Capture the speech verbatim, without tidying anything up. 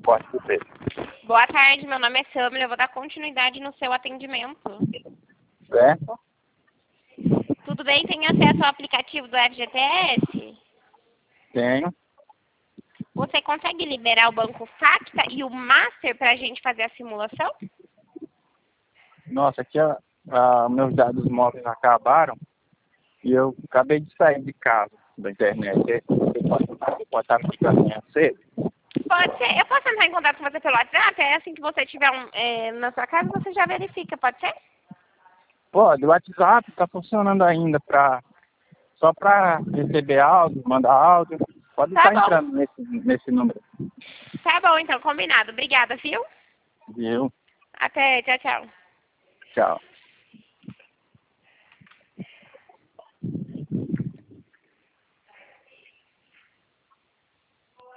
suporte para você. Boa tarde, meu nome é Samila, eu vou dar continuidade no seu atendimento. Certo? Tudo bem? Tem acesso ao aplicativo do F G T S? Tenho. Você consegue liberar o banco Facta e o Master para a gente fazer a simulação? Nossa, aqui a, a, meus dados móveis acabaram e eu acabei de sair de casa da internet. Você pode, você pode estar me ligando amanhã cedo? Pode ser. Eu posso entrar em contato com você pelo WhatsApp? É assim que você tiver um, é, na sua casa, você já verifica, pode ser? Pode, o WhatsApp está funcionando ainda pra, só para receber áudio, mandar áudio. Pode Tá estar bom. entrando nesse, nesse número. Tá bom, então, combinado. Obrigada, viu? Viu? Até, tchau, tchau. Tchau.